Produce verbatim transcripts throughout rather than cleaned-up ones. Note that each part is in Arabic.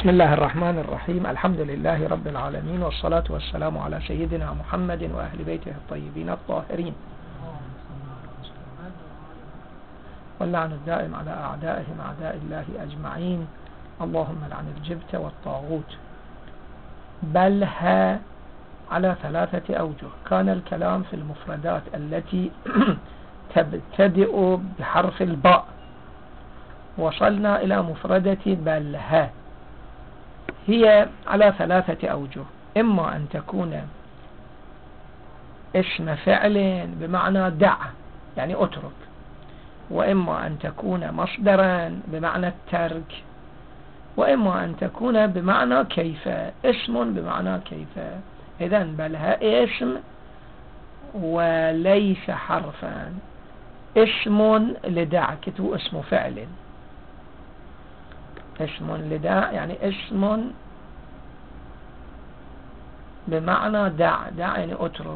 بسم الله الرحمن الرحيم. الحمد لله رب العالمين، والصلاة والسلام على سيدنا محمد وأهل بيته الطيبين الطاهرين، واللعن الدائم على أعدائهم أعداء الله أجمعين. اللهم لعن الجبت والطاغوت. بلها على ثلاثة أوجه. كان الكلام في المفردات التي تبتدئ بحرف الباء، وصلنا إلى مفردة بلها. هي على ثلاثة أوجه: إما أن تكون اسم فعل بمعنى دع يعني أترك، وإما أن تكون مصدرا بمعنى الترك، وإما أن تكون بمعنى كيف، اسم بمعنى كيف. إذن بلها اسم وليس حرفا. اسم لدع كتو اسم فعل، اسم لدع يعني اسم بمعنى دع، دع يعني أترك.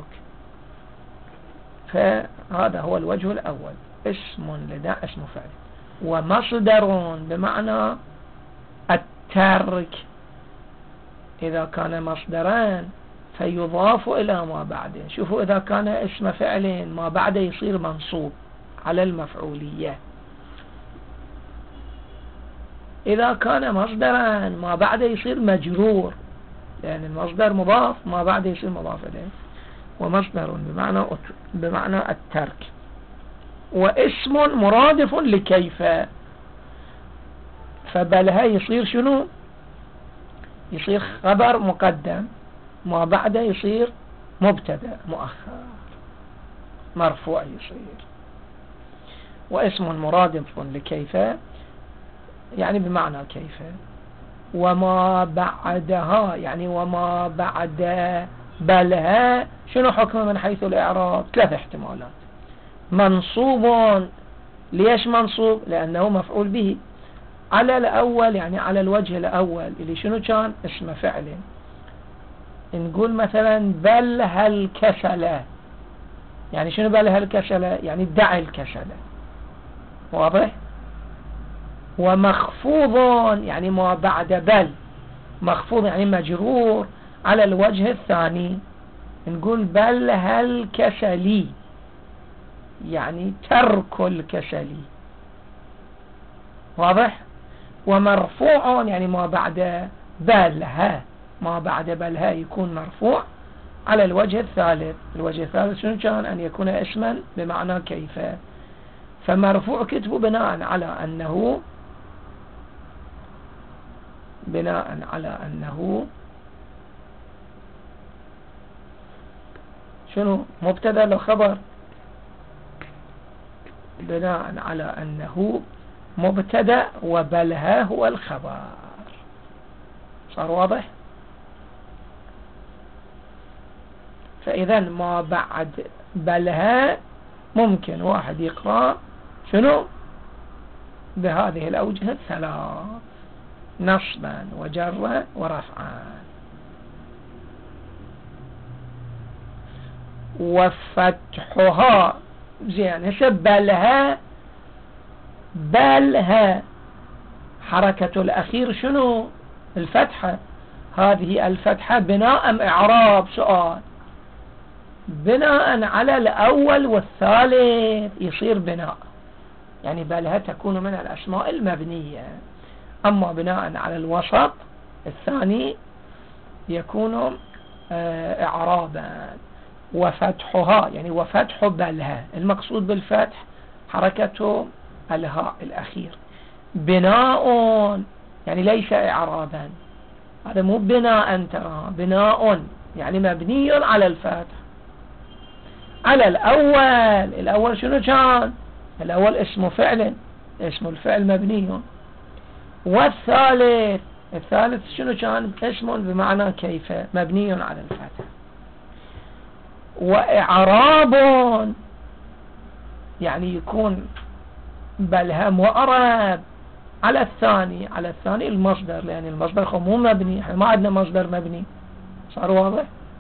فهذا هو الوجه الأول، اسم لدع اسم فعل. ومصدر بمعنى الترك، إذا كان مصدران فيضاف إلى ما بعده. شوفوا، إذا كان اسم فعل ما بعده يصير منصوب على المفعولية، إذا كان مصدرا ما بعده يصير مجرور، لأن يعني المصدر مضاف ما بعده يصير مضاف إليه. ومصدر بمعنى بمعنى الترك. واسم مرادف لكيف، فبلها يصير شنو؟ يصير خبر مقدم، ما بعده يصير مبتدأ مؤخر مرفوع يصير. واسم مرادف لكيف يعني بمعنى كيف. وما بعدها يعني وما بعد بلها شنو حكمه من حيث الإعراب؟ ثلاث احتمالات. منصوب. ليش منصوب؟ لأنه مفعول به. على الأول يعني على الوجه الأول اللي شنو كان؟ اسم فعل. نقول مثلا بلها الكسلة، يعني شنو بلها الكسلة؟ يعني دع الكسلة. واضح؟ ومخفوض يعني ما بعد بل، مخفوض يعني مجرور على الوجه الثاني. نقول بلها الكسلي يعني ترك الكسلي. واضح؟ ومرفوع يعني ما بعد بلها، ما بعد بلها يكون مرفوع على الوجه الثالث. الوجه الثالث شنو كان؟ أن يكون اسما بمعنى كيف. فمرفوع كتبه بناء على أنه بناء على أنه شنو؟ مبتدأ لخبر. بناء على أنه مبتدأ وبلها هو الخبر. صار واضح؟ فإذا ما بعد بلها ممكن واحد يقرأ شنو؟ بهذه الأوجه الثلاث: نصبا وجرا ورفعا. وفتحها زين. هسه بلها، بلها حركة الأخير شنو؟ الفتحة. هذه الفتحة بناء أم إعراب؟ سؤال. بناء على الأول والثالث يصير بناء، يعني بلها تكون من الأسماء المبنية. أما بناء على الوسط الثاني يكون إعرابا. وفتحها يعني وفتح بلها، المقصود بالفتح حركة الهاء الأخير. بناء يعني ليس إعرابا، هذا مو بناء، ترى بناء يعني مبني على الفتح. على الأول، الأول شنو كان؟ الأول اسم فعل، اسم الفعل مبني. والثالث، الثالث شنو كان؟ اسم بمعنى كيف مبني على الفتح. وإعراب يعني يكون بلها مؤرب على الثاني، على الثاني المصدر، لأن المصدر خو مو مبني، احنا ما عندنا مصدر مبني. صار واضح؟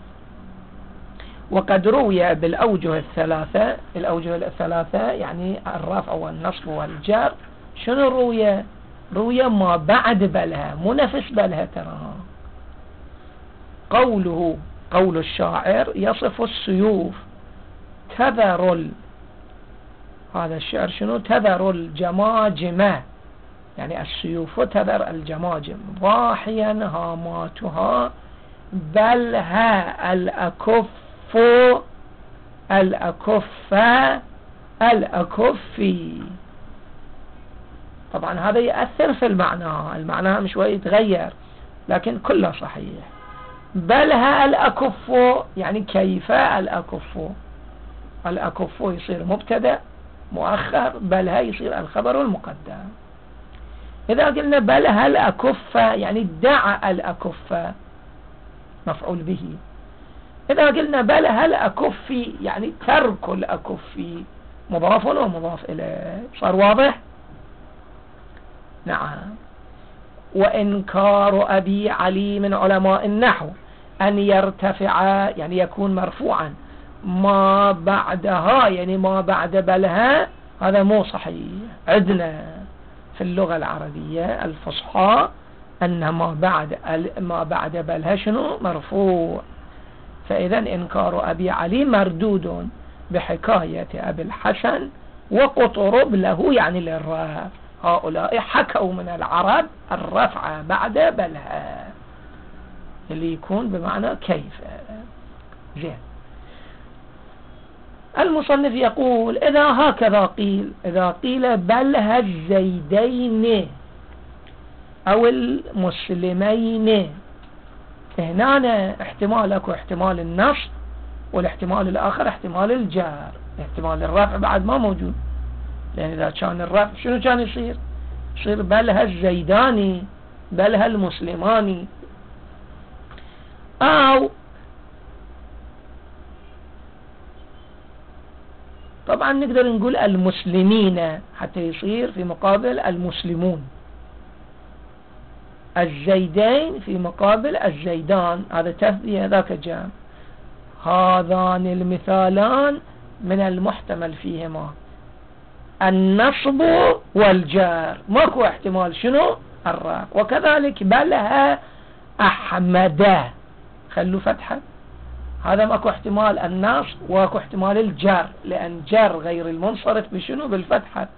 وقد روي بالأوجه الثلاثة، الأوجه الثلاثة يعني الرفع والنصب والجر. شنو روي؟ روي ما بعد بلها، مو نفس بلها ترى. قوله قول الشاعر يصف السيوف تذر ال... هذا الشعر شنو؟ تذر الجماجم، يعني السيوف تذر الجماجم ضاحيا هاماتها بلها الأكف الأكف الأكفي. طبعا هذا يأثر في المعنى، المعنى مش شوي يتغير لكن كله صحيح. بلها الأكف يعني كيف الأكف، الأكف يصير مبتدأ مؤخر، بلها يصير الخبر المقدم. إذا قلنا بلها الأكف يعني دعا الأكف مفعول به. إذا قلنا بلها الأكف يعني ترك الأكف مضاف ومضاف إليه. صار واضح؟ نعم. وإنكار أبي علي من علماء النحو أن يرتفع يعني يكون مرفوعا ما بعدها يعني ما بعد بلها، هذا مو صحيح. عندنا في اللغة العربية الفصحى أن ما بعد ما بعد بلها شنو؟ مرفوع. فإذا إنكار أبي علي مردود بحكاية أبي الحسن وقطرب له يعني للرفع. هؤلاء حكوا من العرب الرفع بعد بلها اللي يكون بمعنى كيف. زين. المصنف يقول إذا هكذا قيل، إذا قيل بلها الزيدين أو المسلمين، هنا احتمال اكو احتمال النصب، والاحتمال الآخر احتمال الجار. احتمال الرفع بعد ما موجود، لأن إذا كان الرفع شنو كان يصير؟ يصير بلها الزيداني بلها المسلماني. أو طبعا نقدر نقول المسلمين حتى يصير في مقابل المسلمون، الزيدين في مقابل الزيدان، هذا تثنية ذاك جمع. هذان المثالان من المحتمل فيهما النصب والجار، ماكو احتمال شنو؟ الرفع. وكذلك بلها أحمد خلوا فتحة، هذا ماكو احتمال النصب واكو احتمال الجار، لأن جر غير المنصرف بشنو؟ بالفتحة.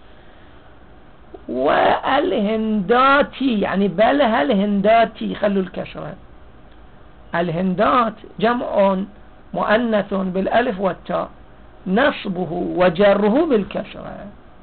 والهنداتي يعني بلها الهنداتي خلوا الكسرة. الهندات جمع مؤنث بالألف والتاء، نصبه وجره بالكسرة،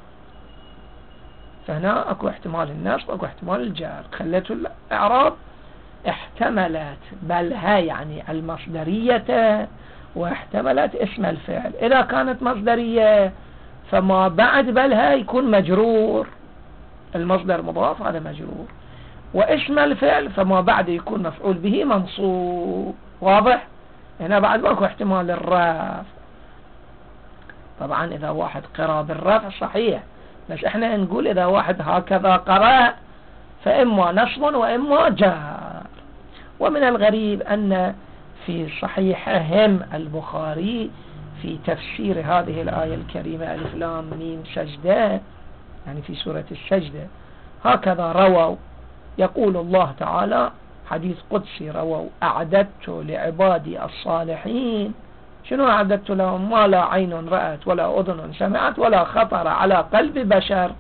فهنا اكو احتمال النصب واكو احتمال الجار. خليته الإعراب احتملت بلها يعني المصدرية واحتملت اسم الفعل. إذا كانت مصدرية فما بعد بلها يكون مجرور، المصدر مضاف هذا مجرور، واسم الفعل فما بعد يكون مفعول به منصوب. واضح؟ هنا بعد ماكو احتمال الرفع. طبعا إذا واحد قرأ بالرفع صحيح، بس احنا نقول إذا واحد هكذا قرأ فإما نصب وإما جار. ومن الغريب أن في صحيحهم البخاري في تفسير هذه الآية الكريمة ألف لام ميم سجدة، يعني في سورة السجدة، هكذا رووا. يقول الله تعالى حديث قدسي رووا: أعددت لعبادي الصالحين. شنو أعددت لهم؟ ما لا عين رأت ولا أذن سمعت ولا خطر على قلب بشر.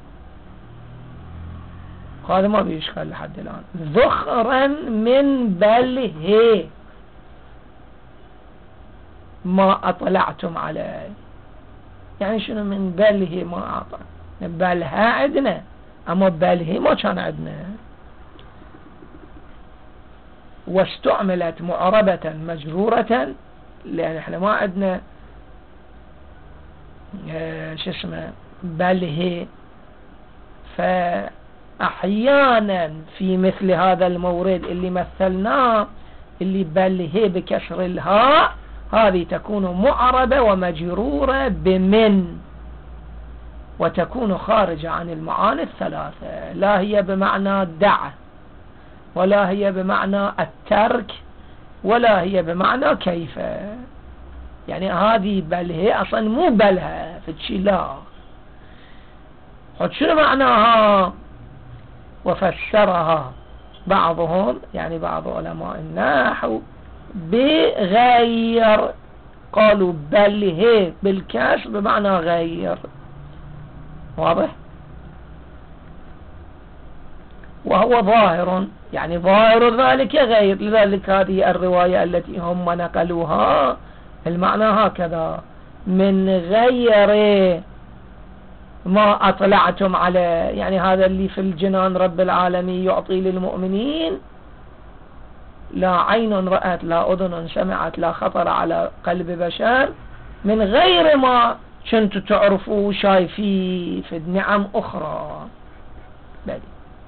هذا ما بيشكل لحد الآن. ذخرا من بله ما أطلعتم عليه، يعني شنو من بله ما أعطى؟ بلها عدنا، أما بله ما كان عدنا. واستعملت معربة مجرورة لأن احنا ما عدنا اه شو اسمه بله. فأحيانا في مثل هذا المورد اللي مثلناه اللي بله بكسر الهاء، هذه تكون معربة ومجرورة بمن، وتكون خارجة عن المعاني الثلاثة. لا هي بمعنى دع، ولا هي بمعنى الترك، ولا هي بمعنى كيف. يعني هذه بله أصلا مو بلها فتشي لا. حد شنو معناها؟ وفسرها بعضهم يعني بعض علماء النحو بغير، قالوا بل هي بالكسر بمعنى غير. واضح؟ وهو ظاهر يعني ظاهر ذلك غير، لذلك هذه الرواية التي هم نقلوها المعنى هكذا: من غير ما أطلعتم عليه، يعني هذا اللي في الجنان رب العالمين يعطي للمؤمنين لا عين رأت لا أذن سمعت لا خطر على قلب بشر، من غير ما كنتوا تعرفوا شايفي في نعم أخرى. بلي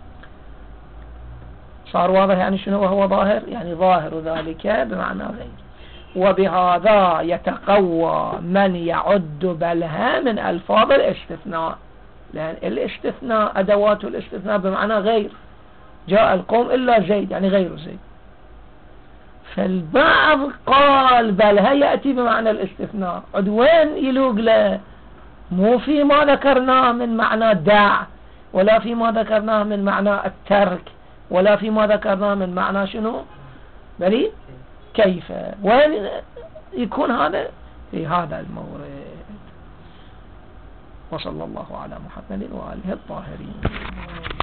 صار واضح يعني شنو وهو ظاهر؟ يعني ظاهر ذلك بمعنى غير. وبهذا يتقوى من يعد بلها من ألفاظ الاستثناء، لأن الاستثناء أدوات الاستثناء بمعنى غير، جاء القوم إلا زيد يعني غير زيد. فالبعض قال بلها يأتي بمعنى الاستثناء، عد وين يلوق له؟ مو فيما ذكرناه من معنى دع، ولا فيما ذكرناه من معنى الترك، ولا فيما ذكرناه من معنى شنو بلي كيف، وين يكون هذا؟ في هذا المورد. وصلى الله على محمد وآله الطاهرين.